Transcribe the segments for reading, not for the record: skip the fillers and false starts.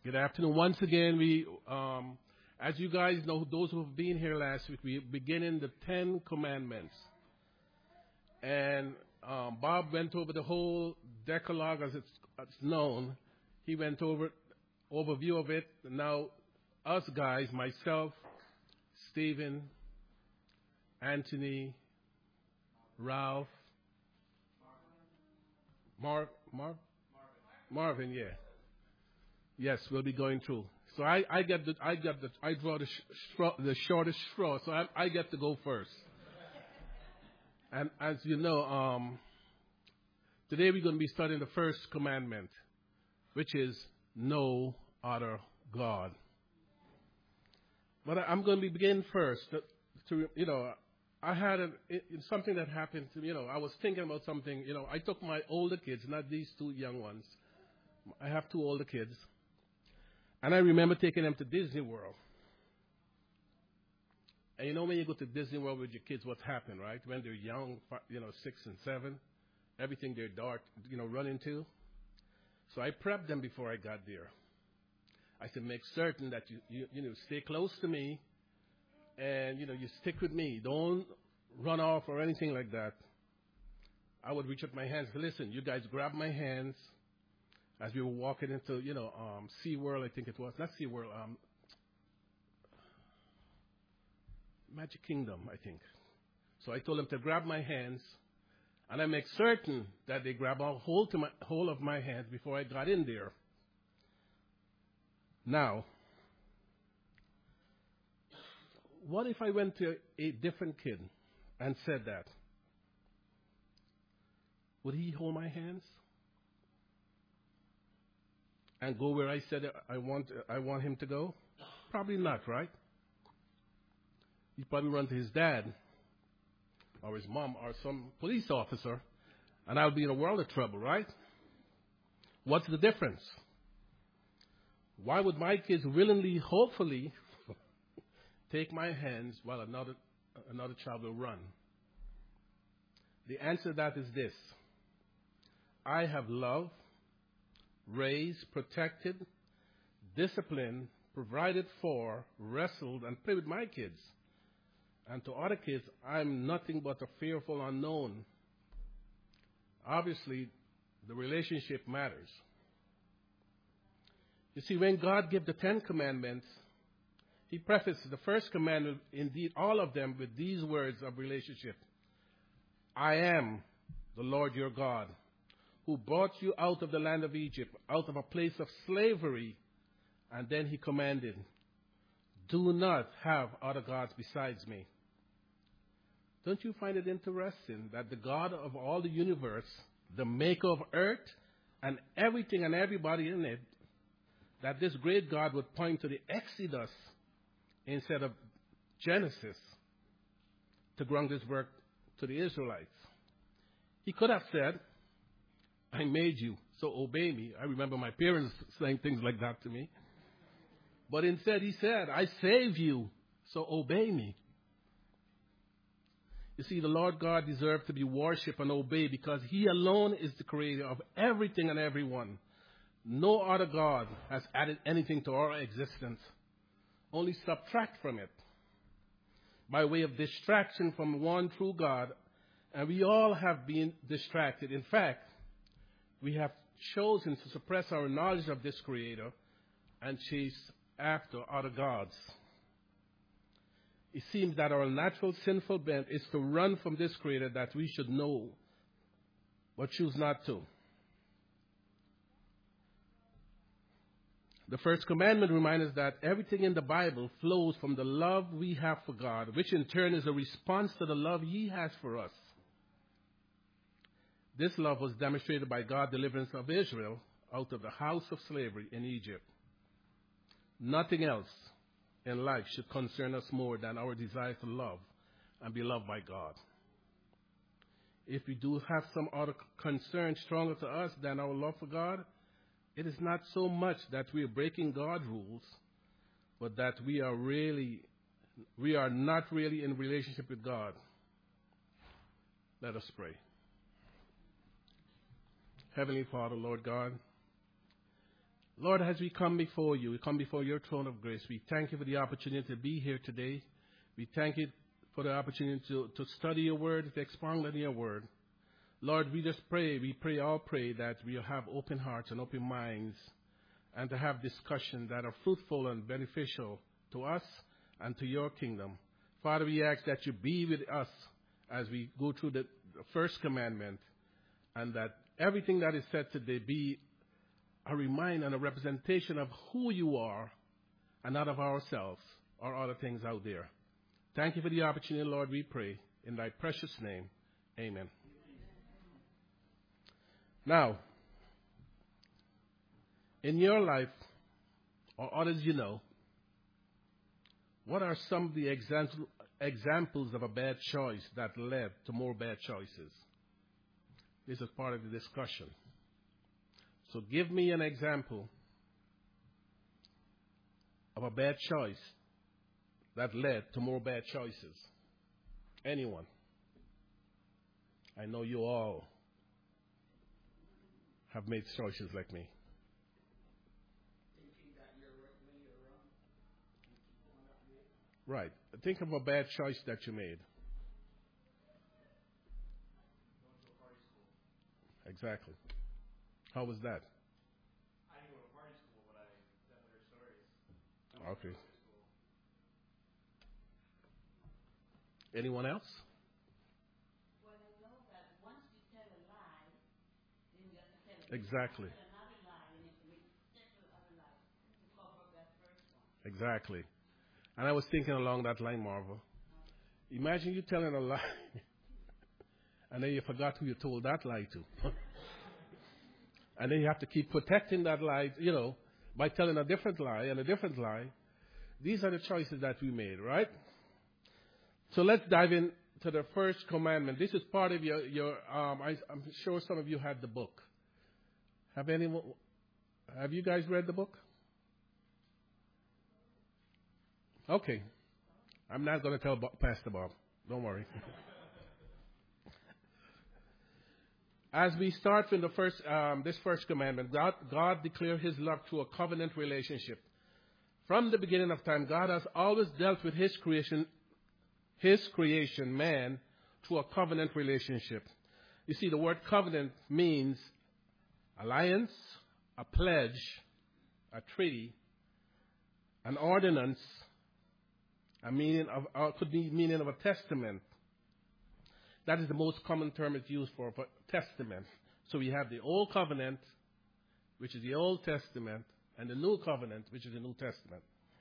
Good afternoon. Once again, as you guys know, those who have been here last week, we're beginning the 10 Commandments. And Bob went over the whole Decalogue as it's known. He went over overview of it. Now, us guys, myself, Stephen, Anthony, Ralph, Marvin, yeah. Yes, we'll be going through. So I draw the shortest straw, so I get to go first. And as you know, today we're going to be studying the first commandment, which is no other God. But I'm going to begin first. I had something that happened to me. I was thinking about something. I took my older kids, not these two young ones. I have two older kids. And I remember taking them to Disney World. And when you go to Disney World with your kids, what happens, right? When they're young, 6 and 7, everything they're run into. So I prepped them before I got there. I said, make certain that you stay close to me and, you stick with me. Don't run off or anything like that. I would reach up my hands. Listen, you guys grab my hands. As we were walking into, SeaWorld, I think it was. Not SeaWorld, Magic Kingdom, I think. So I told them to grab my hands, and I make certain that they grab a hold of my hands before I got in there. Now, what if I went to a different kid and said that? Would he hold my hands? And go where I said I want him to go? Probably not, right? He'd probably run to his dad or his mom or some police officer, and I would be in a world of trouble, right? What's the difference? Why would my kids willingly, hopefully, take my hands while another child will run? The answer to that is this. I have loved, raised, protected, disciplined, provided for, wrestled, and played with my kids. And to other kids, I'm nothing but a fearful unknown. Obviously, the relationship matters. You see, when God gave the 10 Commandments, He prefaced the first commandment, indeed all of them, with these words of relationship. I am the Lord your God, who brought you out of the land of Egypt, out of a place of slavery. And then He commanded, do not have other gods besides me. Don't you find it interesting that the God of all the universe, the maker of earth and everything and everybody in it, that this great God would point to the Exodus instead of Genesis to grant this work to the Israelites? He could have said, I made you, so obey me. I remember my parents saying things like that to me. But instead He said, I saved you, so obey me. You see, the Lord God deserves to be worshipped and obeyed because He alone is the creator of everything and everyone. No other God has added anything to our existence, only subtract from it by way of distraction from one true God. And we all have been distracted. In fact, we have chosen to suppress our knowledge of this Creator and chase after other gods. It seems that our natural sinful bent is to run from this Creator that we should know, but choose not to. The first commandment reminds us that everything in the Bible flows from the love we have for God, which in turn is a response to the love He has for us. This love was demonstrated by God's deliverance of Israel out of the house of slavery in Egypt. Nothing else in life should concern us more than our desire to love and be loved by God. If we do have some other concern stronger to us than our love for God, it is not so much that we are breaking God's rules, but that we are not really in relationship with God. Let us pray. Heavenly Father, Lord God, Lord, as we come before you, we come before your throne of grace. We thank you for the opportunity to be here today. We thank you for the opportunity to study your word, to expound on your word. Lord, we just pray, all pray that we'll have open hearts and open minds and to have discussions that are fruitful and beneficial to us and to your kingdom. Father, we ask that you be with us as we go through the first commandment, and that everything that is said today be a reminder and a representation of who you are and not of ourselves or other things out there. Thank you for the opportunity, Lord, we pray. In thy precious name, amen. Now, in your life, or others you know, what are some of the examples of a bad choice that led to more bad choices? This is part of the discussion. So give me an example of a bad choice that led to more bad choices. Anyone? I know you all have made choices like me. Right. Think of a bad choice that you made. Exactly. How was that? I didn't go to party school, but I definitely heard stories. Okay. Anyone else? Well, I know that once you tell a lie, then you have to tell Exactly. another lie, and it will set the other lie to cover up that first one. Exactly. And I was thinking along that line, Marvel. Imagine you telling a lie, and then you forgot who you told that lie to. And then you have to keep protecting that lie, by telling a different lie and a different lie. These are the choices that we made, right? So let's dive into the first commandment. This is part of your I'm sure some of you had the book. Have you guys read the book? Okay. I'm not going to tell Pastor Bob. Don't worry. As we start from this first commandment, God declared his love through a covenant relationship. From the beginning of time, God has always dealt with his creation, man, through a covenant relationship. You see, the word covenant means alliance, a pledge, a treaty, an ordinance, could be meaning of a testament. That is the most common term it's used for testament. So we have the Old Covenant, which is the Old Testament, and the New Covenant, which is the New Testament.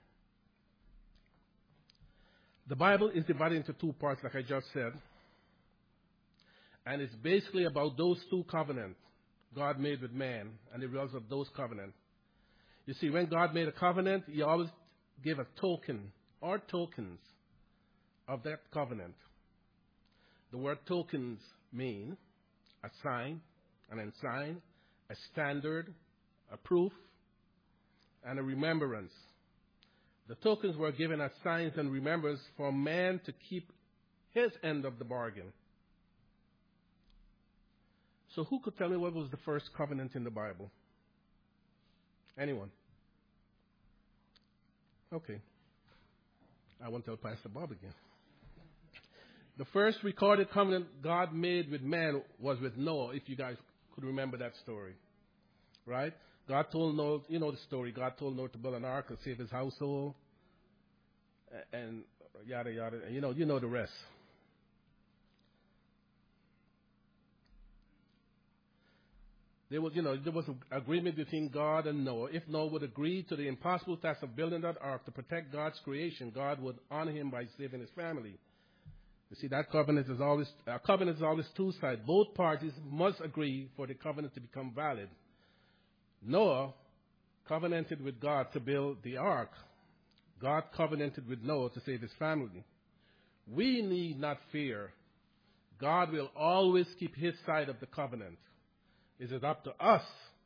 The Bible is divided into two parts, like I just said. And it's basically about those two covenants God made with man and the results of those covenants. You see, when God made a covenant, he always gave a token or tokens of that covenant. The word tokens mean a sign, an ensign, a standard, a proof, and a remembrance. The tokens were given as signs and remembrance for man to keep his end of the bargain. So who could tell me what was the first covenant in the Bible? Anyone? Okay. I won't tell Pastor Bob again. The first recorded covenant God made with man was with Noah, if you guys could remember that story. Right? God told Noah, you know the story, God told Noah to build an ark to save his household, and yada, yada, and you know the rest. There was an agreement between God and Noah. If Noah would agree to the impossible task of building that ark to protect God's creation, God would honor him by saving his family. You see, that covenant is always two-sided. Both parties must agree for the covenant to become valid. Noah covenanted with God to build the ark. God covenanted with Noah to save his family. We need not fear. God will always keep his side of the covenant. It is up to us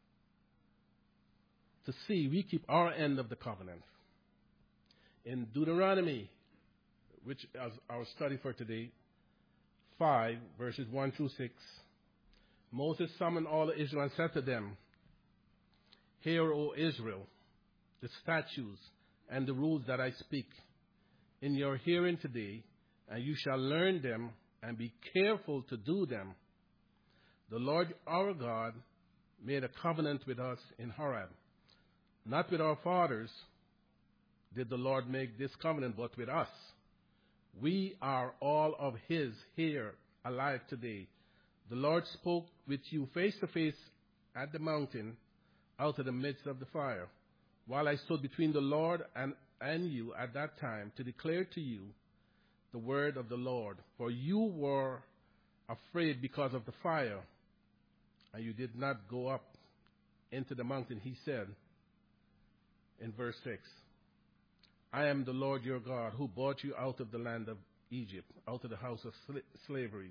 to see we keep our end of the covenant. In Deuteronomy, which is our study for today, 5, verses 1 through 6, Moses summoned all the Israelites and said to them, Hear, O Israel, the statutes and the rules that I speak in your hearing today, and you shall learn them and be careful to do them. The Lord our God made a covenant with us in Horeb. Not with our fathers did the Lord make this covenant, but with us. We are all of his here, alive today. The Lord spoke with you face to face at the mountain, out of the midst of the fire, while I stood between the Lord and you at that time to declare to you the word of the Lord. For you were afraid because of the fire, and you did not go up into the mountain, he said in verse 6. I am the Lord your God who brought you out of the land of Egypt, out of the house of slavery.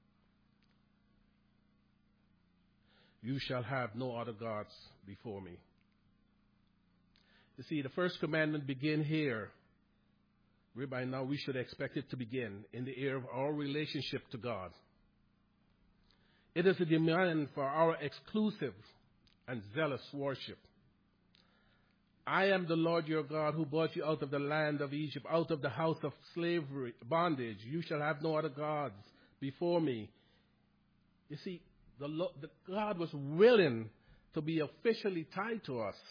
You shall have no other gods before me. You see, the first commandment begins here, whereby now we should expect it to begin in the area of our relationship to God. It is a demand for our exclusive and zealous worship. I am the Lord your God who brought you out of the land of Egypt, out of the house of slavery, bondage. You shall have no other gods before me. You see, the God was willing to be officially tied to us.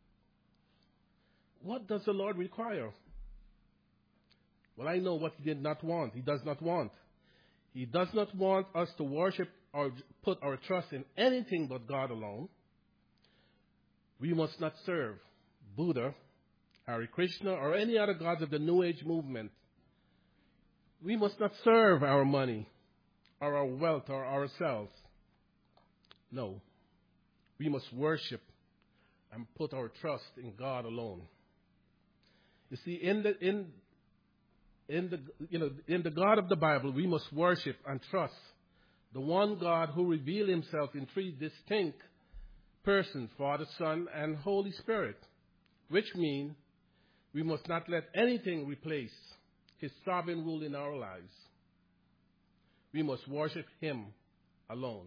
What does the Lord require? Well, I know what he did not want. He does not want. He does not want us to worship or put our trust in anything but God alone. We must not serve Buddha, Hare Krishna, or any other gods of the New Age movement. We must not serve our money, or our wealth, or ourselves. No. We must worship and put our trust in God alone. You see, in the God of the Bible, we must worship and trust the one God who revealed himself in three distinct persons, Father, Son, and Holy Spirit, which means we must not let anything replace his sovereign rule in our lives. We must worship him alone.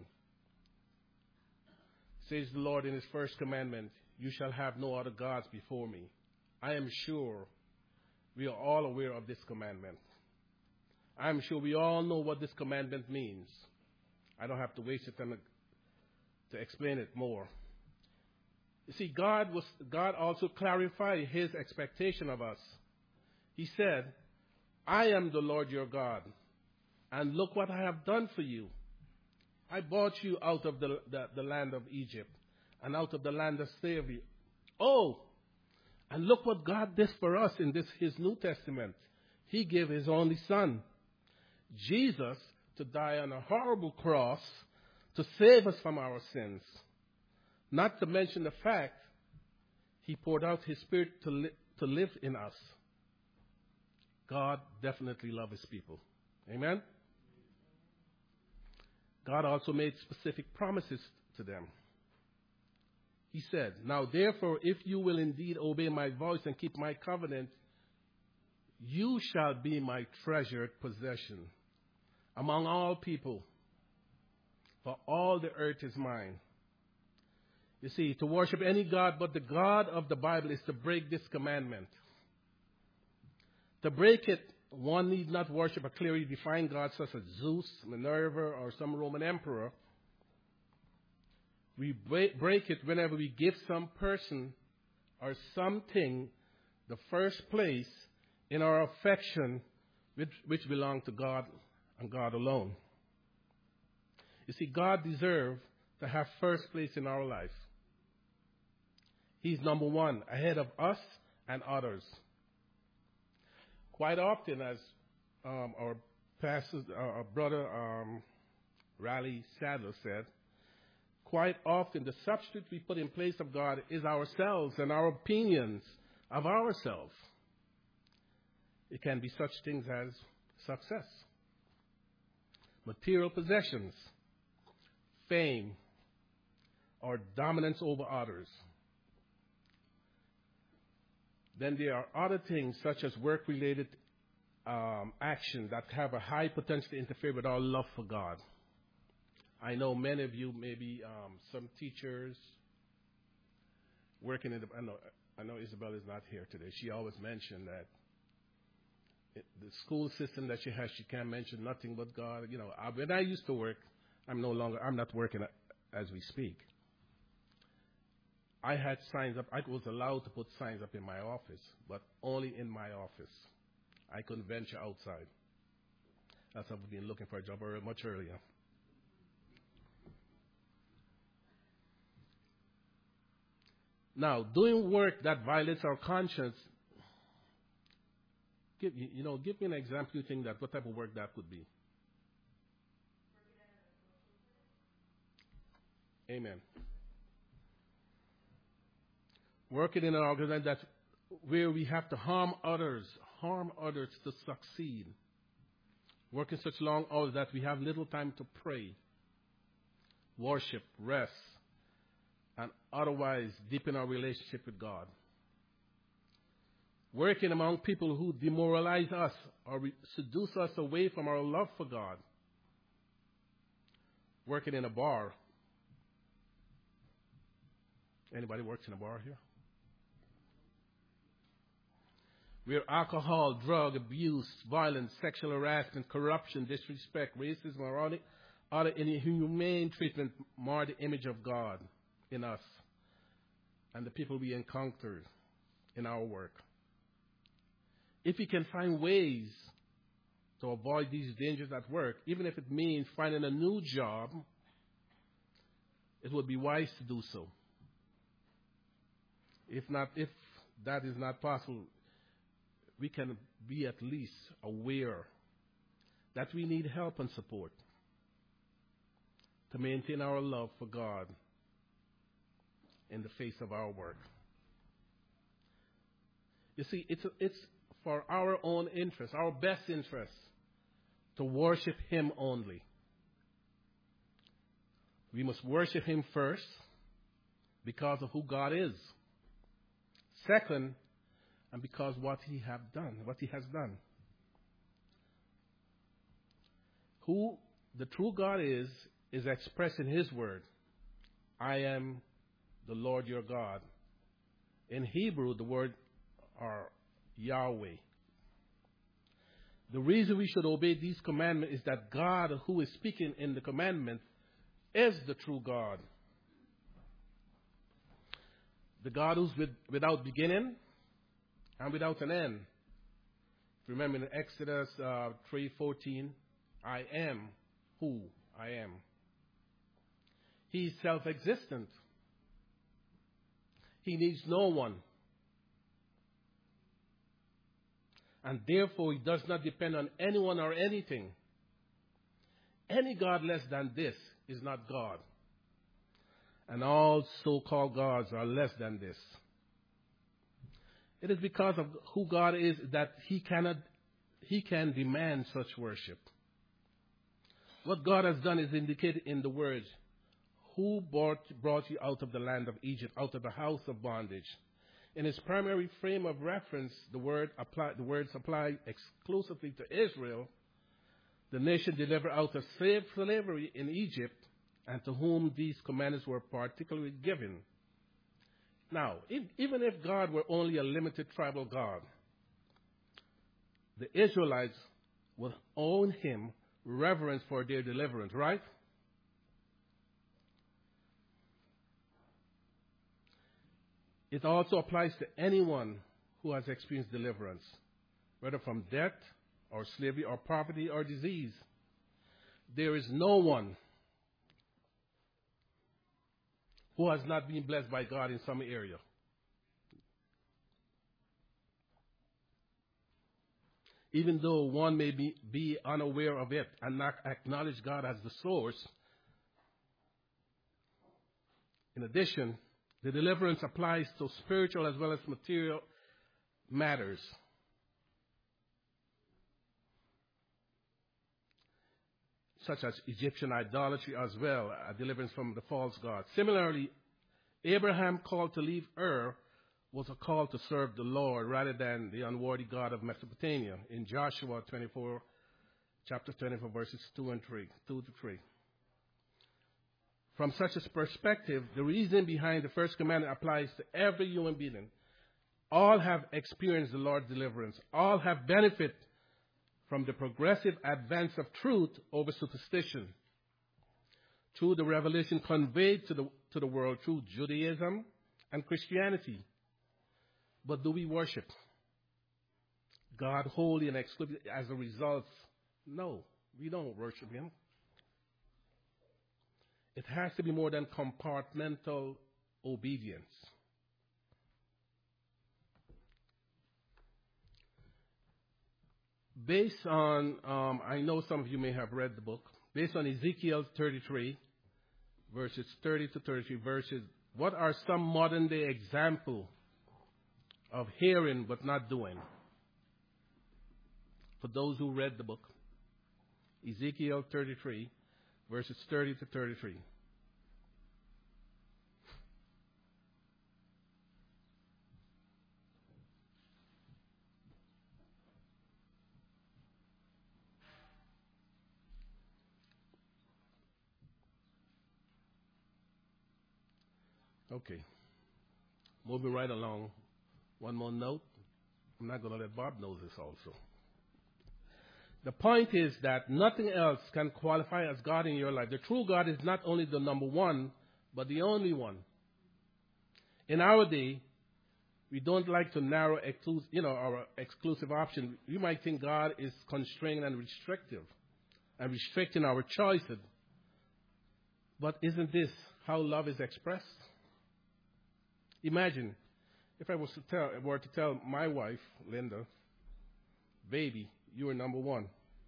Says the Lord in his first commandment, you shall have no other gods before me. I am sure we are all aware of this commandment. I am sure we all know what this commandment means. I don't have to waste the time to explain it more. You see, God also clarified his expectation of us. He said, I am the Lord your God, and look what I have done for you. I brought you out of the land of Egypt and out of the land of slavery. Oh, and look what God did for us in his New Testament. He gave his only son, Jesus, to die on a horrible cross to save us from our sins. Not to mention the fact he poured out his Spirit to live in us. God definitely loves his people. Amen? God also made specific promises to them. He said, now therefore, if you will indeed obey my voice and keep my covenant, you shall be my treasured possession among all people, for all the earth is mine. You see, to worship any God but the God of the Bible is to break this commandment. To break it, one need not worship a clearly defined God such as Zeus, Minerva, or some Roman emperor. We break it whenever we give some person or something the first place in our affection which belong to God and God alone. You see, God deserves to have first place in our life. He's number one, ahead of us and others. Quite often, as our pastor, our brother Riley Sadler said, quite often the substitute we put in place of God is ourselves and our opinions of ourselves. It can be such things as success, material possessions, fame, or dominance over others. Then there are other things such as work-related action that have a high potential to interfere with our love for God. I know many of you, maybe some teachers, working in the, I know Isabel is not here today. She always mentioned that the school system that she has, she can't mention nothing but God. You know, when I used to work, I'm not working as we speak. I had signs up. I was allowed to put signs up in my office, but only in my office. I couldn't venture outside. That's why I've been looking for a job much earlier. Now, doing work that violates our conscience, give me an example you think that, what type of work that could be. Amen. Working in an organization that where we have to harm others to succeed. Working such long hours that we have little time to pray, worship, rest, and otherwise deepen our relationship with God. Working among people who demoralize us or seduce us away from our love for God. Working in a bar. Anybody works in a bar here? Where alcohol, drug abuse, violence, sexual harassment, corruption, disrespect, racism, or other inhumane treatment mar the image of God in us and the people we encounter in our work. If we can find ways to avoid these dangers at work, even if it means finding a new job, it would be wise to do so. If that is not possible, we can be at least aware that we need help and support to maintain our love for God in the face of our work. You see, it's for our own interest, our best interest, to worship Him only. We must worship Him first because of who God is. Second, and because what He has done. Who the true God is expressed in His word. I am the Lord your God. In Hebrew, the word are Yahweh. The reason we should obey these commandments is that God, who is speaking in the commandment, is the true God. The God who's without beginning and without an end. Remember in Exodus 3:14, I am who I am. He's self-existent. He needs no one. And therefore, He does not depend on anyone or anything. Any God less than this is not God. And all so-called gods are less than this. It is because of who God is that He can demand such worship. What God has done is indicated in the words, who brought you out of the land of Egypt, out of the house of bondage. In its primary frame of reference, the words apply exclusively to Israel, the nation delivered out of slavery in Egypt, and to whom these commandments were particularly given. Now, even if God were only a limited tribal God, the Israelites would owe Him reverence for their deliverance, right? It also applies to anyone who has experienced deliverance, whether from death or slavery or poverty or disease. There is no one who has not been blessed by God in some area. Even though one may be unaware of it and not acknowledge God as the source. In addition, the deliverance applies to spiritual as well as material matters. Such as Egyptian idolatry as well, a deliverance from the false god. Similarly, Abraham called to leave Ur was a call to serve the Lord rather than the unworthy god of Mesopotamia in Joshua 24, chapter 24, verses 2 to 3. from such a perspective, the reason behind the first commandment applies to every human being. All have experienced the Lord's deliverance. All have benefit from the progressive advance of truth over superstition, through the revelation conveyed to the world through Judaism and Christianity. But do we worship God wholly and exclusively as a result? No, we don't worship Him. It has to be more than compartmental obedience. Based on, I know some of you may have read the book, based on Ezekiel 33, verses 30 to 33 verses, what are some modern day examples of hearing but not doing? For those who read the book, Ezekiel 33, verses 30 to 33. Okay. Moving right along. One more note. I'm not going to let Bob know this also. The point is that nothing else can qualify as God in your life. The true God is not only the number one, but the only one. In our day, we don't like to narrow our exclusive option. We might think God is constraining and restrictive and restricting our choices. But isn't this how love is expressed? Imagine if I were to tell my wife, Linda, baby, you are number one.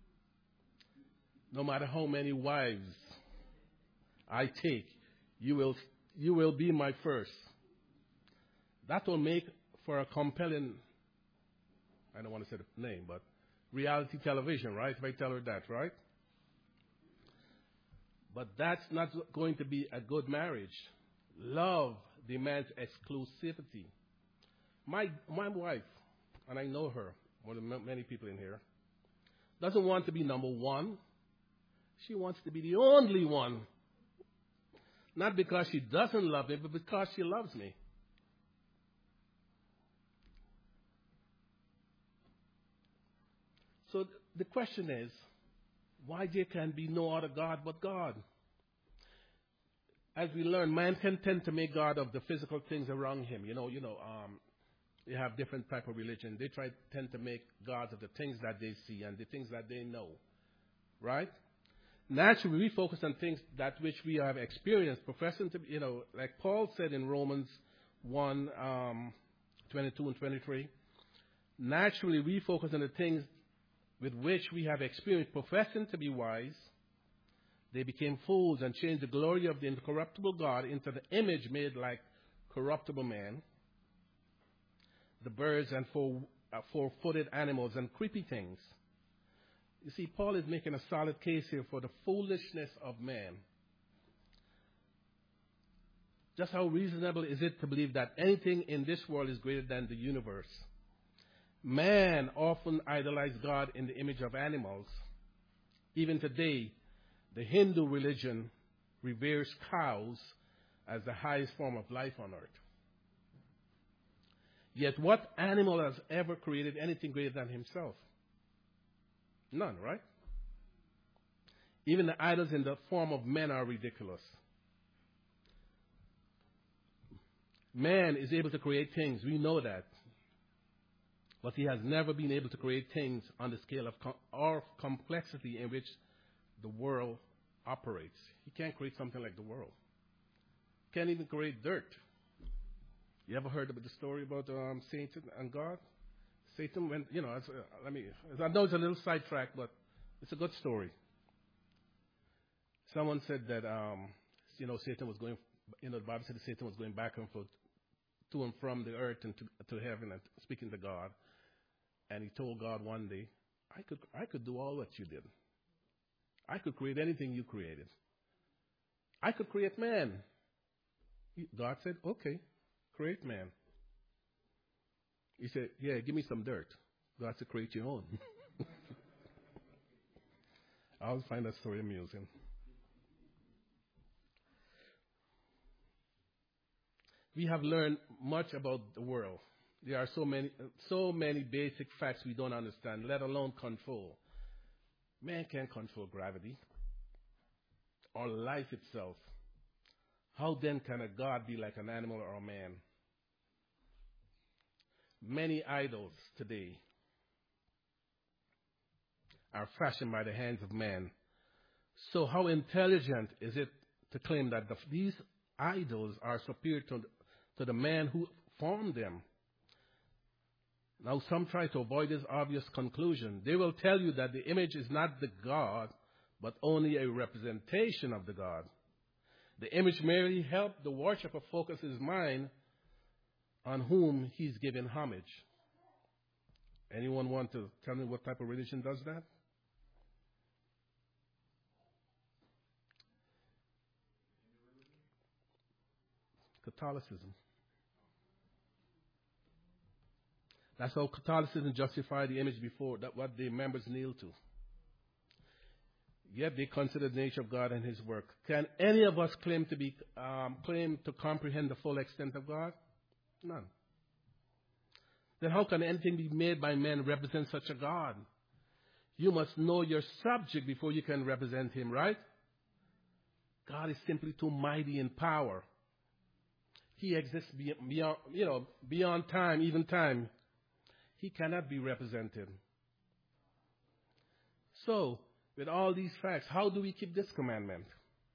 No matter how many wives I take, you will be my first. That will make for a compelling, I don't want to say the name, but reality television, right? If I tell her that, right? But that's not going to be a good marriage. Love demands exclusivity. My wife, and I know her more than many people in here, doesn't want to be number one. She wants to be the only one. Not because she doesn't love me, but because she loves me. So the question is, why there can be no other God but God? As we learn, man can tend to make God of the physical things around him. You have different type of religion. They tend to make gods of the things that they see and the things that they know. Right? Naturally, we focus on things that which we have experienced, professing to, like Paul said in Romans 1, 22 and 23. Naturally, we focus on the things with which we have experienced, professing to be wise. They became fools and changed the glory of the incorruptible God into the image made like corruptible man, the birds and four-footed animals and creepy things. You see, Paul is making a solid case here for the foolishness of man. Just how reasonable is it to believe that anything in this world is greater than the universe? Man often idolizes God in the image of animals. Even today, the Hindu religion reveres cows as the highest form of life on earth. Yet what animal has ever created anything greater than himself? None, right? Even the idols in the form of men are ridiculous. Man is able to create things. We know that. But he has never been able to create things on the scale of complexity in which the world operates. He can't create something like the world. Can't even create dirt. You ever heard about the story about Satan and God? Satan went, I know it's a little sidetrack, but it's a good story. Someone said that, Satan was going, the Bible said that Satan was going back and forth to and from the earth and to heaven and speaking to God. And he told God one day, I could do all what you did. I could create anything you created. I could create man. God said, okay, create man. He said, yeah, give me some dirt. God said, create your own. I always find that story amusing. We have learned much about the world. There are so many basic facts we don't understand, let alone control. Man can't control gravity or life itself. How then can a God be like an animal or a man? Many idols today are fashioned by the hands of man. So how intelligent is it to claim that these idols are superior to the man who formed them? Now some try to avoid this obvious conclusion. They will tell you that the image is not the God, but only a representation of the God. The image merely helps the worshipper focus his mind on whom he's giving homage. Anyone want to tell me what type of religion does that? Catholicism. That's how Catholicism justified the image before, that what the members kneel to. Yet they consider the nature of God and His work. Can any of us claim to comprehend the full extent of God? None. Then how can anything be made by men represent such a God? You must know your subject before you can represent Him, right? God is simply too mighty in power. He exists beyond time, even time. He cannot be represented. So, with all these facts, how do we keep this commandment?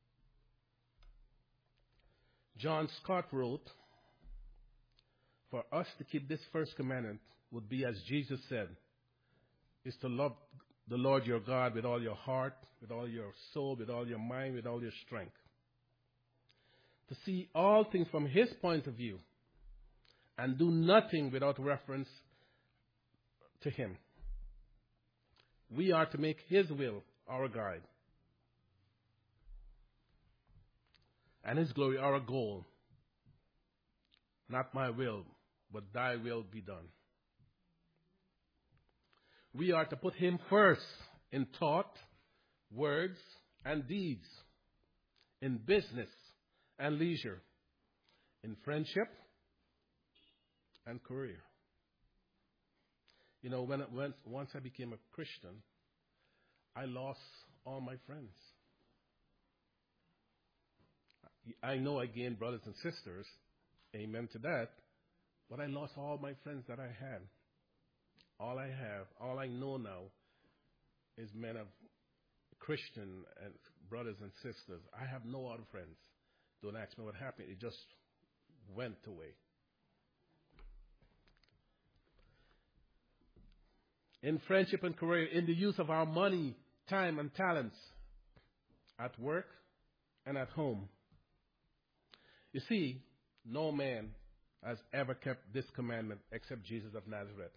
John Scott wrote, for us to keep this first commandment would be, as Jesus said, is to love the Lord your God with all your heart, with all your soul, with all your mind, with all your strength. To see all things from His point of view and do nothing without reference to Him. We are to make His will our guide and His glory our goal. Not my will, but Thy will be done. We are to put Him first in thought, words, and deeds, in business and leisure, in friendship and career. You know, once I became a Christian, I lost all my friends. I know I gained brothers and sisters, amen to that, but I lost all my friends that I had. All I know now is men of Christian and brothers and sisters. I have no other friends. Don't ask me what happened. It just went away. In friendship and career, in the use of our money, time, and talents, at work and at home. You see, no man has ever kept this commandment except Jesus of Nazareth.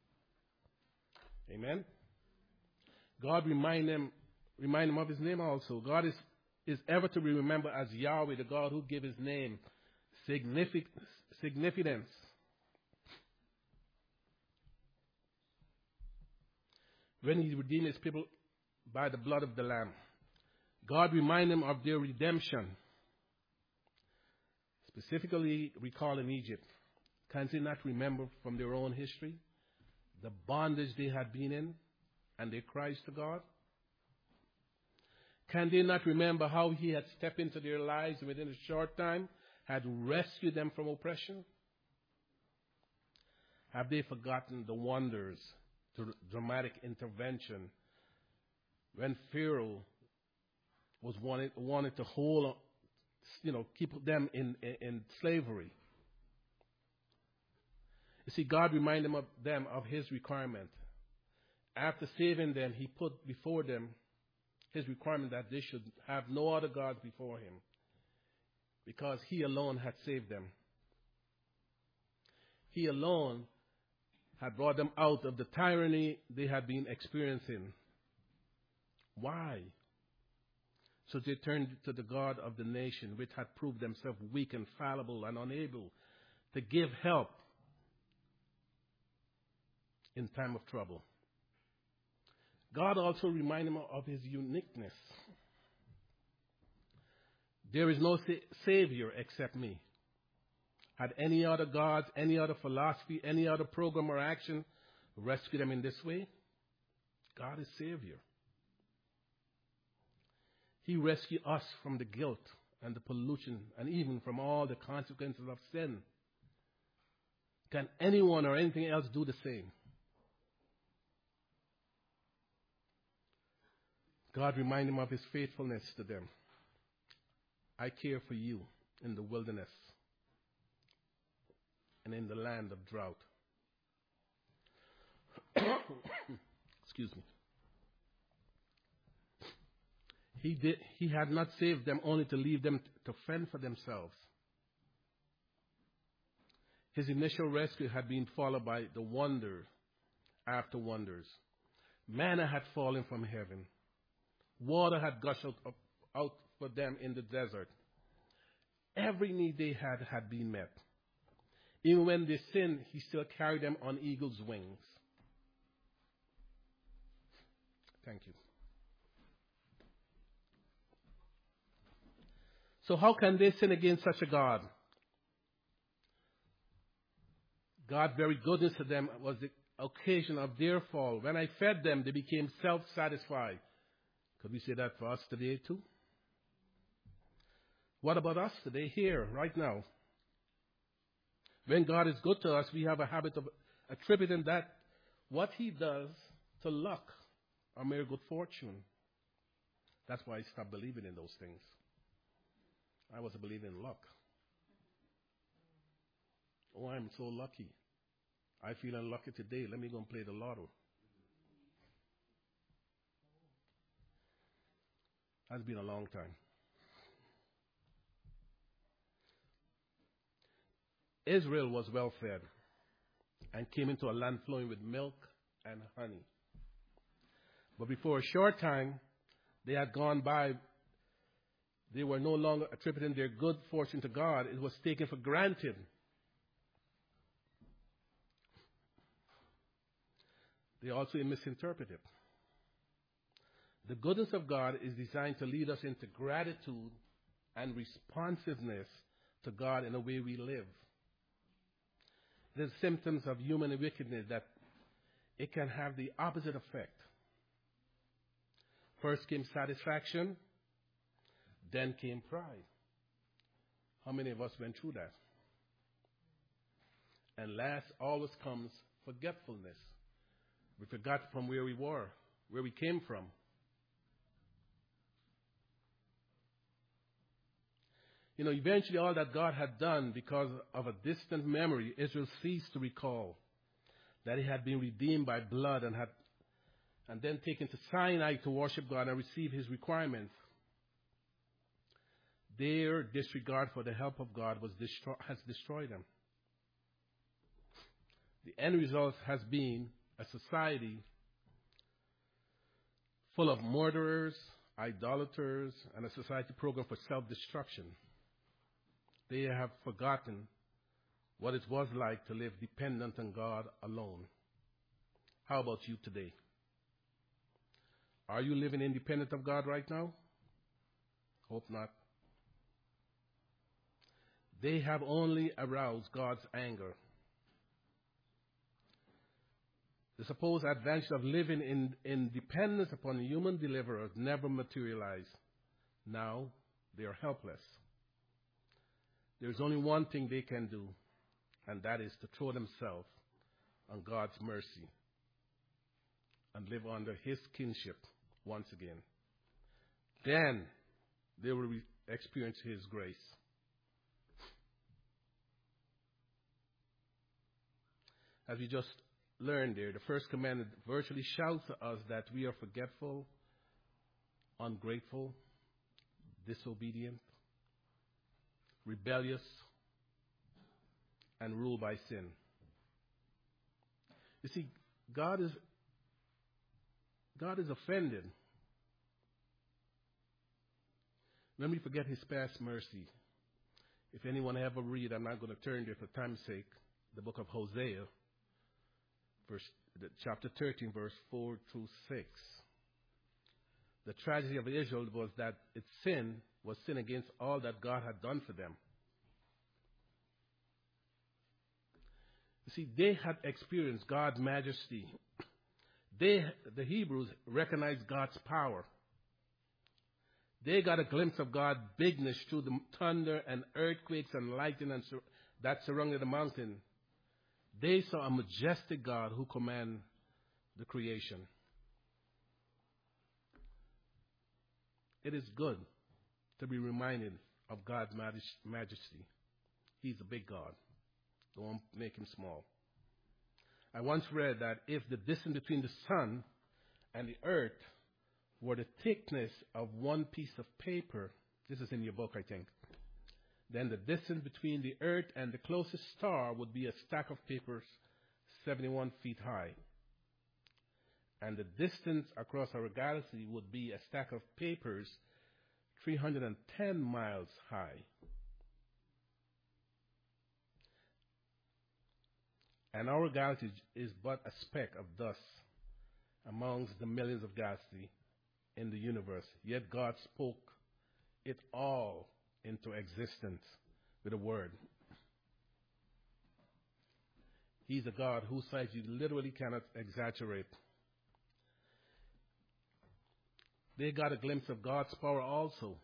Amen? God remind him of His name also. God is ever to be remembered as Yahweh, the God who gave His name significance. When He redeemed His people by the blood of the Lamb. God remind them of their redemption. Specifically recalling Egypt. Can they not remember from their own history the bondage they had been in and their cries to God? Can they not remember how He had stepped into their lives and within a short time had rescued them from oppression? Have they forgotten the wonders, the dramatic intervention when Pharaoh was wanted to hold, keep them in slavery? You see, God reminded them of His requirement. After saving them, He put before them His requirement that they should have no other gods before Him, because He alone had saved them. He alone had brought them out of the tyranny they had been experiencing. Why? So they turned to the God of the nation, which had proved themselves weak and fallible and unable to give help in time of trouble. God also reminded them of His uniqueness. There is no Savior except me. Had any other gods, any other philosophy, any other program or action rescue them in this way? God is Savior. He rescued us from the guilt and the pollution and even from all the consequences of sin. Can anyone or anything else do the same? God reminded him of his faithfulness to them. I care for you in the wilderness and in the land of drought. Excuse me. He had not saved them only to leave them to fend for themselves. His initial rescue had been followed by the wonder after wonders. Manna had fallen from heaven. Water had gushed out for them in the desert. Every need they had been met. Even when they sinned, he still carried them on eagle's wings. Thank you. So how can they sin against such a God? God's very goodness to them was the occasion of their fall. When I fed them, they became self-satisfied. Could we say that for us today too? What about us today, here, right now? When God is good to us, we have a habit of attributing that, what he does, to luck or mere good fortune. That's why I stopped believing in those things. I was believing in luck. Oh, I'm so lucky. I feel unlucky today. Let me go and play the lotto. That's been a long time. Israel was well fed and came into a land flowing with milk and honey. But before a short time, they had gone by. They were no longer attributing their good fortune to God. It was taken for granted. They also misinterpreted. The goodness of God is designed to lead us into gratitude and responsiveness to God in the way we live. There's symptoms of human wickedness that it can have the opposite effect. First came satisfaction, then came pride. How many of us went through that? And last always comes forgetfulness. We forgot from where we were, where we came from. You know, eventually all that God had done because of a distant memory, Israel ceased to recall that he had been redeemed by blood and then taken to Sinai to worship God and receive his requirements. Their disregard for the help of God has destroyed them. The end result has been a society full of murderers, idolaters, and a society program for self-destruction. They have forgotten what it was like to live dependent on God alone. How about you today? Are you living independent of God right now? Hope not. They have only aroused God's anger. The supposed advantage of living in dependence upon human deliverers never materialized. Now they are helpless. There's only one thing they can do, and that is to throw themselves on God's mercy and live under his kinship once again. Then they will experience his grace. As we just learned there, the first commandment virtually shouts to us that we are forgetful, ungrateful, disobedient, rebellious, and ruled by sin. You see, God is offended when we forget his past mercy. If anyone ever read, I'm not going to turn there for time's sake, the book of Hosea, chapter 13, verse 4 through 6. The tragedy of Israel was that its sin was sin against all that God had done for them. You see, they had experienced God's majesty. The Hebrews, recognized God's power. They got a glimpse of God's bigness through the thunder and earthquakes and lightning that surrounded the mountain. They saw a majestic God who commands the creation. It is good to be reminded of God's majesty. He's a big God. Don't make him small. I once read that if the distance between the sun and the earth were the thickness of one piece of paper, this is in your book, I think, then the distance between the earth and the closest star would be a stack of papers 71 feet high. And the distance across our galaxy would be a stack of papers 310 miles high. And our galaxy is but a speck of dust amongst the millions of galaxies in the universe. Yet God spoke it all into existence with a word. He's a God whose size you literally cannot exaggerate. They got a glimpse of God's power also.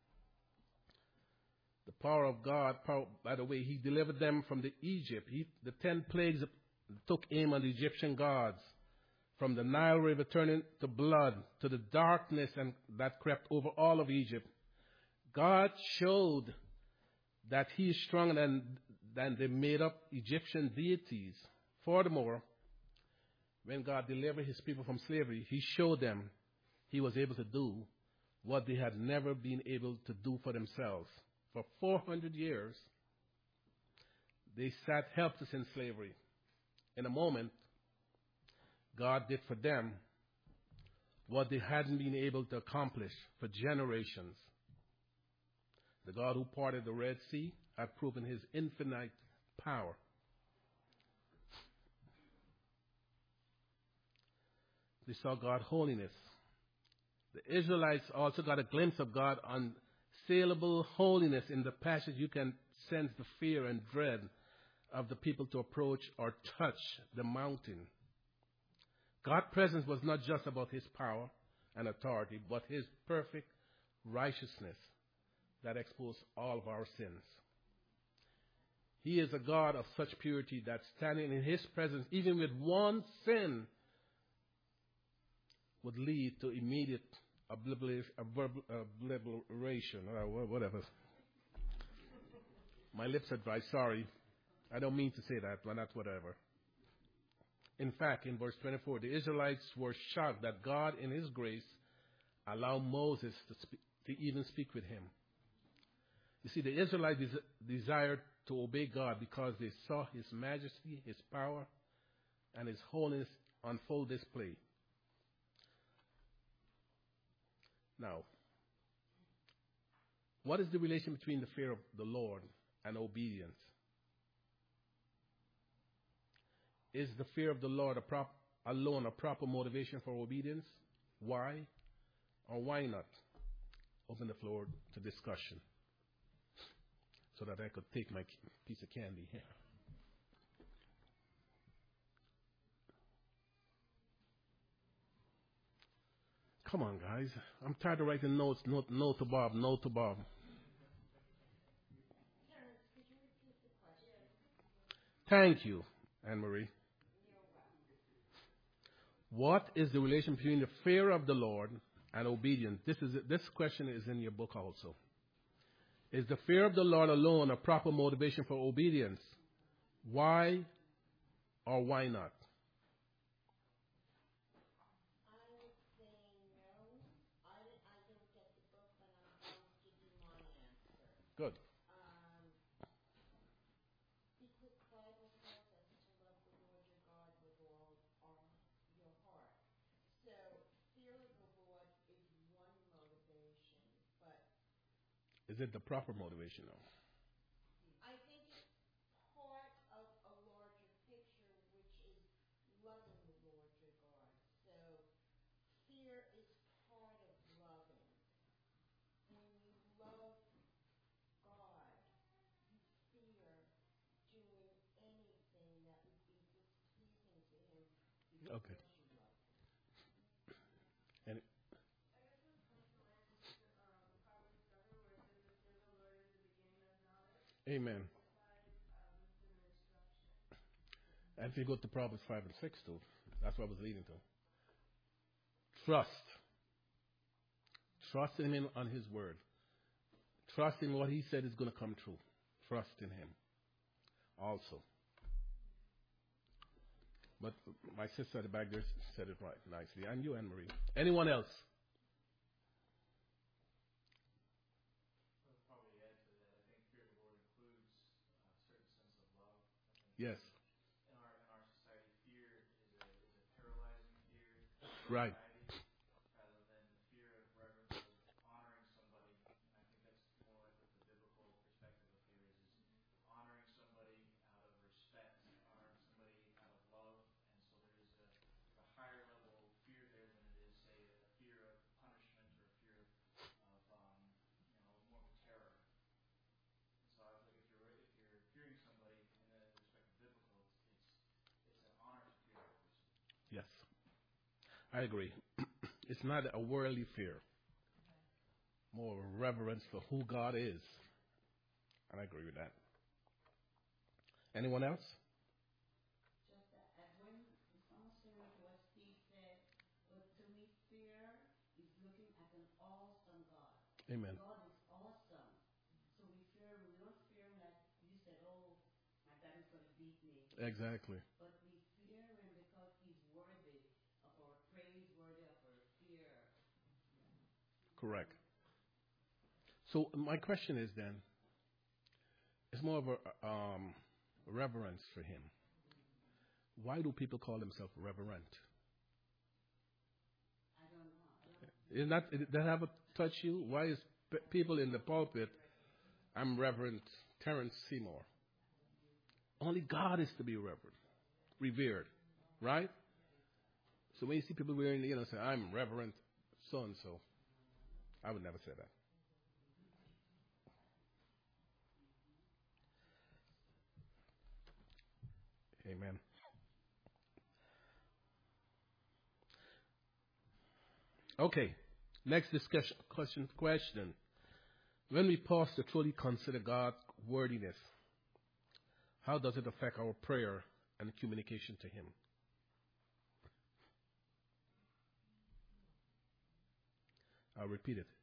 The power of God, by the way, he delivered them from the Egypt. The 10 plagues took aim on the Egyptian gods. From the Nile River turning to blood, to the darkness that crept over all of Egypt. God showed that he is stronger than the made-up Egyptian deities. Furthermore, when God delivered his people from slavery, he showed them he was able to do what they had never been able to do for themselves. For 400 years, they sat helpless in slavery. In a moment, God did for them what they hadn't been able to accomplish for generations. The God who parted the Red Sea had proven his infinite power. They saw God's holiness. The Israelites also got a glimpse of God's unsaleable holiness. In the passage, you can sense the fear and dread of the people to approach or touch the mountain. God's presence was not just about his power and authority, but his perfect righteousness that exposed all of our sins. He is a God of such purity that standing in his presence, even with one sin, would lead to immediate obliteration, or whatever. My lips are dry, sorry. I don't mean to say that, but that's whatever. In fact, in verse 24, the Israelites were shocked that God, in his grace, allowed Moses to even speak with him. You see, the Israelites desired to obey God because they saw his majesty, his power, and his holiness on full display. Now, what is the relation between the fear of the Lord and obedience? Is the fear of the Lord alone a proper motivation for obedience? Why or why not? Open the floor to discussion so that I could take my piece of candy here. Come on, guys. I'm tired of writing notes. No to Bob. No to Bob. Terrence, could you repeat the question? Thank you, Anne-Marie. What is the relation between the fear of the Lord and obedience? This question is in your book also. Is the fear of the Lord alone a proper motivation for obedience? Why or why not? I would say no. I don't get the book, but I'll give you my answer. Good. Because the Bible tells us to love the Lord your God with all your heart. So fear of the Lord is one motivation, but Is it the proper motivation, though? I think it's part of a larger picture, which is loving the Lord your God. So fear is part of loving. When you love God, you fear doing anything that would Okay. And amen. And if you go to Proverbs 5 and 6 too, that's what I was leading to. Trust. Trust in him on his word. Trust in what he said is going to come true. Trust in him also. But my sister at the back there said it right nicely. And you, Anne Marie. Anyone else? I'll probably add to that. I think fear of the Lord includes a certain sense of love. I think Yes. in our society, fear is a paralyzing fear. Right. Anxiety, rather than the fear of reverence of honoring somebody. And I think that's more like what the biblical perspective of fear is honoring somebody out of respect, honoring somebody out of love. And so there's a higher level of fear there than it is, say, a fear of punishment or a fear of more of a terror. And so I was like, if you're fearing somebody in the respect of biblical, it's an honor to fear that person. Yes. I agree. It's not a worldly fear. More of a reverence for who God is. And I agree with that. Anyone else? Just that when it's almost similar to what Steve said, but to me, fear is looking at an awesome God. Amen. God is awesome. So we don't fear him like you said, oh, my daddy's going to beat me. Exactly. But we fear him because he's worthy of our praise, worthy of our fear. Correct. So my question is then, it's more of a reverence for him. Why do people call themselves reverent? I don't know. Is that, does that have a touch you? Why is people in the pulpit, I'm Reverend Terrence Seymour? Only God is to be revered, right? So when you see people wearing, say, I'm Reverend so-and-so, I would never say that. Amen. Okay. Next discussion question. When we pause to truly consider God's worthiness, how does it affect our prayer and communication to Him? I'll repeat it.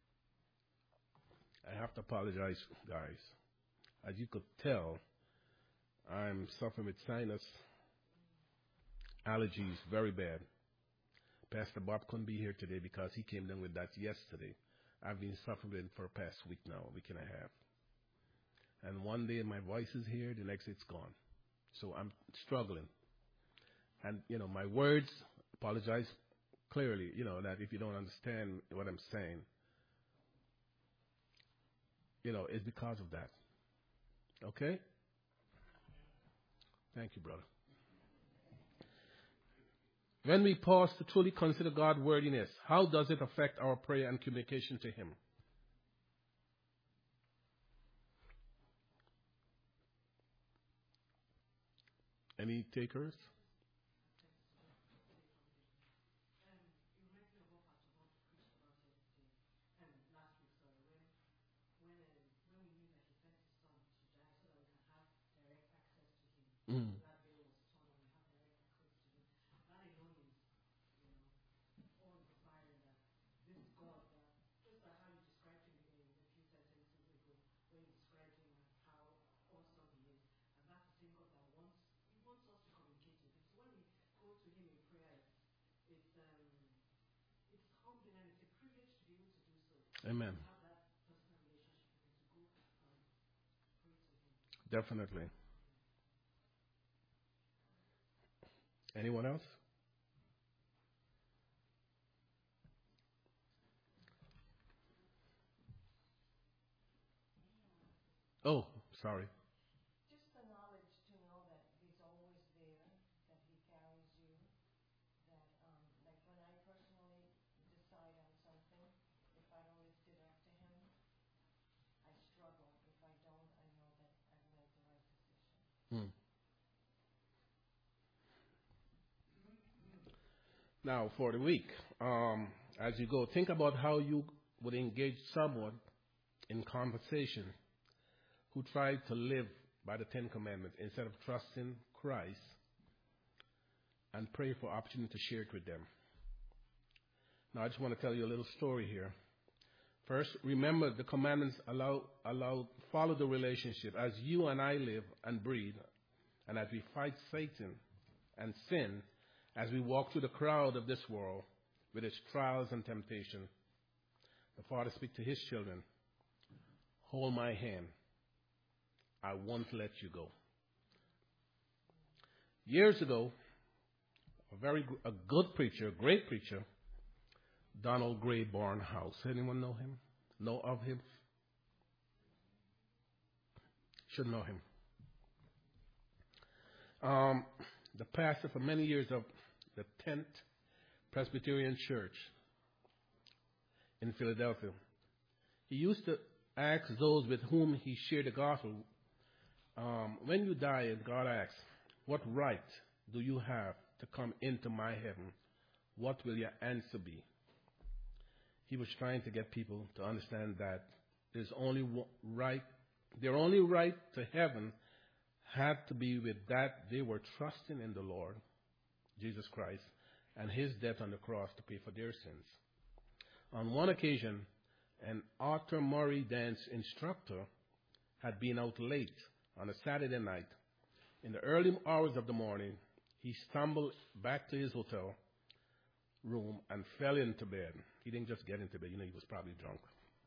I have to apologize, guys. As you could tell, I'm suffering with sinus allergies very bad. Pastor Bob couldn't be here today because he came down with that yesterday. I've been suffering with it for the past week now, a week and a half. And one day my voice is here, the next it's gone. So I'm struggling. And, my words, apologize clearly, that if you don't understand what I'm saying, it's because of that. Okay? Thank you, brother. When we pause to truly consider God's worthiness, how does it affect our prayer and communication to Him? Any takers? Mm. Amen. Definitely. Anyone else? Oh, sorry. Just the knowledge to know that he's always there, that he carries you, that like when I personally decide on something, if I don't lift it up to him, I struggle. If I don't, I know that I've made the right decision. Hmm. Now, for the week, as you go, think about how you would engage someone in conversation who tried to live by the Ten Commandments instead of trusting Christ, and pray for opportunity to share it with them. Now, I just want to tell you a little story here. First, remember the commandments follow the relationship as you and I live and breathe, and as we fight Satan and sin, as we walk through the crowd of this world with its trials and temptation. The Father speaks to his children. Hold my hand. I won't let you go. Years ago, a good preacher, a great preacher, Donald Gray Barnhouse. Anyone know him? Know of him? Should know him. The pastor for many years of the 10th Presbyterian Church in Philadelphia. He used to ask those with whom he shared the gospel, when you die, and God asks, what right do you have to come into my heaven? What will your answer be? He was trying to get people to understand that their only right to heaven had to be with that they were trusting in the Lord, Jesus Christ, and his death on the cross to pay for their sins. On one occasion, an Arthur Murray dance instructor had been out late on a Saturday night. In the early hours of the morning, he stumbled back to his hotel room and fell into bed. He didn't just get into bed, he was probably drunk.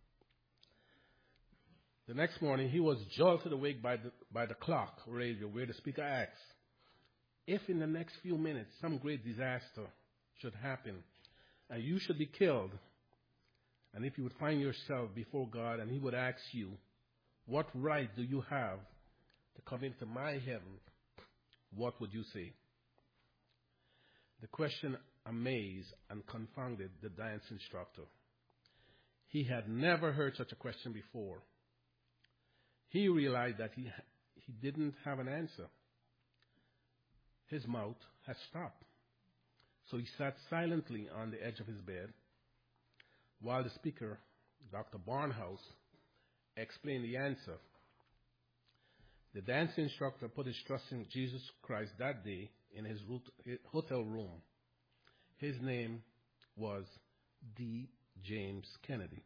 The next morning, he was jolted awake by the clock radio where the speaker asks, if in the next few minutes some great disaster should happen and you should be killed, and if you would find yourself before God and he would ask you, what right do you have to come into my heaven, what would you say? The question amazed and confounded the dance instructor. He had never heard such a question before. He realized that he didn't have an answer. His mouth had stopped. So he sat silently on the edge of his bed while the speaker, Dr. Barnhouse, explained the answer. The dance instructor put his trust in Jesus Christ that day in his hotel room. His name was D. James Kennedy.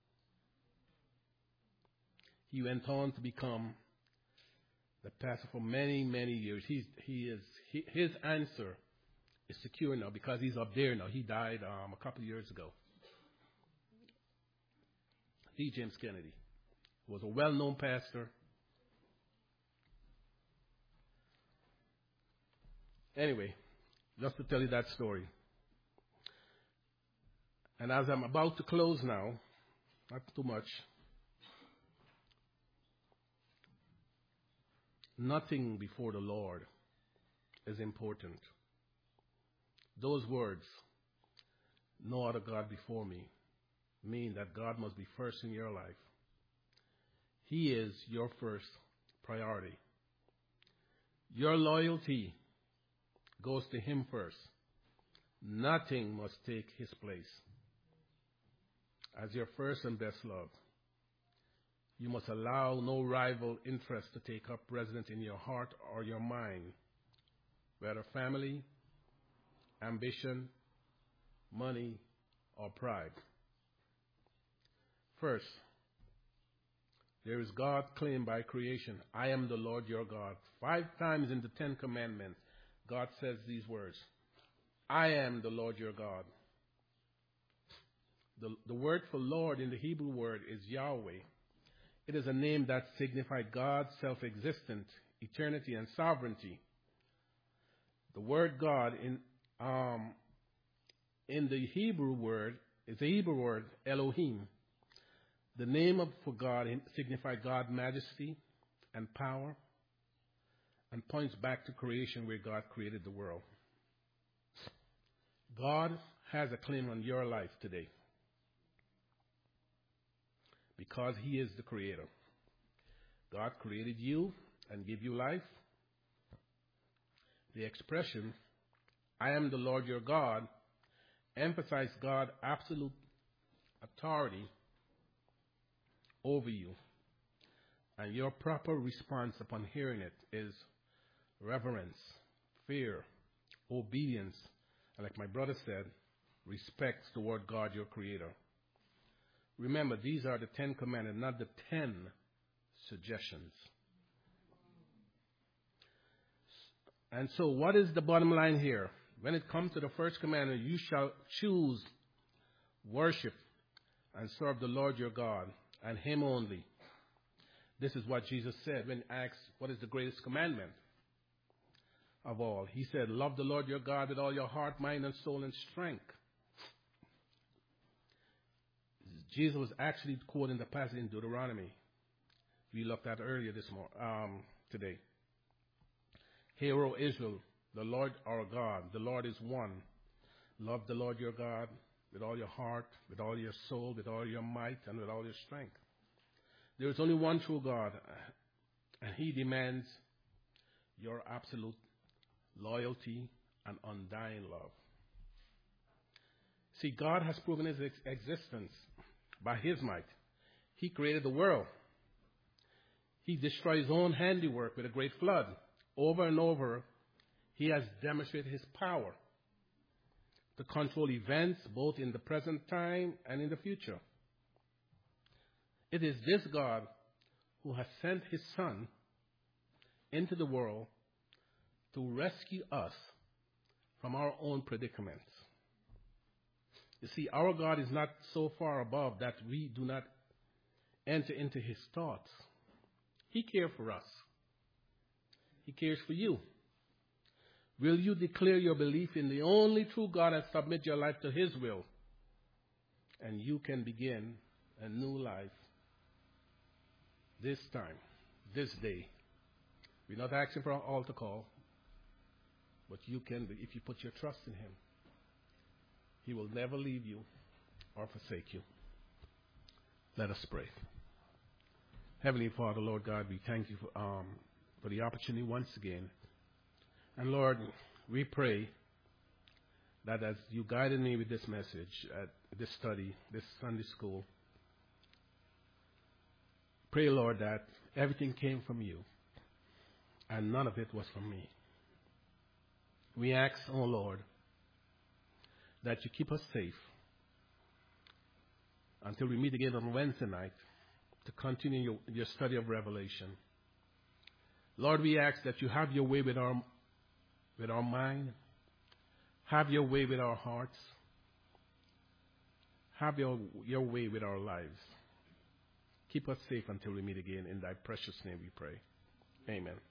He went on to become the pastor for many, many years. His answer is secure now because he's up there now. He died a couple of years ago. D. James Kennedy was a well-known pastor. Anyway, just to tell you that story. And as I'm about to close now, not too much, nothing before the Lord is important. Those words, no other God before me, mean that God must be first in your life. He is your first priority. Your loyalty goes to him first. Nothing must take his place. As your first and best love, you must allow no rival interest to take up residence in your heart or your mind, whether family, ambition, money, or pride. First, there is God claimed by creation, I am the Lord your God. 5 times in the 10 Commandments, God says these words, I am the Lord your God. The word for Lord in the Hebrew word is Yahweh. It is a name that signifies God's self-existent, eternity, and sovereignty. The word God in the Hebrew word is the Hebrew word Elohim. The name for God signifies God's majesty and power and points back to creation where God created the world. God has a claim on your life today because he is the creator. God created you and gave you life. The expression, I am the Lord your God, emphasize God's absolute authority over you. And your proper response upon hearing it is reverence, fear, obedience, and like my brother said, respect toward God, your Creator. Remember, these are the 10 commandments, not the 10 suggestions. And so what is the bottom line here? When it comes to the first commandment, you shall choose worship and serve the Lord your God and Him only. This is what Jesus said when asked, what is the greatest commandment of all? He said, love the Lord your God with all your heart, mind, and soul and strength. Jesus was actually quoting the passage in Deuteronomy we looked at earlier today. Hear, O Israel, the Lord our God, the Lord is one. Love the Lord your God with all your heart, with all your soul, with all your might, and with all your strength. There is only one true God, and He demands your absolute loyalty and undying love. See, God has proven His existence by His might. He created the world. He destroyed His own handiwork with a great flood. Over and over, He has demonstrated His power to control events both in the present time and in the future. It is this God who has sent His Son into the world to rescue us from our own predicaments. You see, our God is not so far above that we do not enter into His thoughts. He cares for us. He cares for you. Will you declare your belief in the only true God and submit your life to His will? And you can begin a new life this time, this day. We're not asking for an altar call, but you can, if you put your trust in Him. He will never leave you or forsake you. Let us pray. Heavenly Father, Lord God, we thank you for the opportunity once again. And Lord, we pray that as you guided me with this message at this study, this Sunday school, pray, Lord, that everything came from you and none of it was from me. We ask, oh Lord, that you keep us safe until we meet again on Wednesday night to continue your study of Revelation. Lord, we ask that you have your way with our mind, have your way with our hearts, have your way with our lives. Keep us safe until we meet again. In thy precious name we pray. Amen.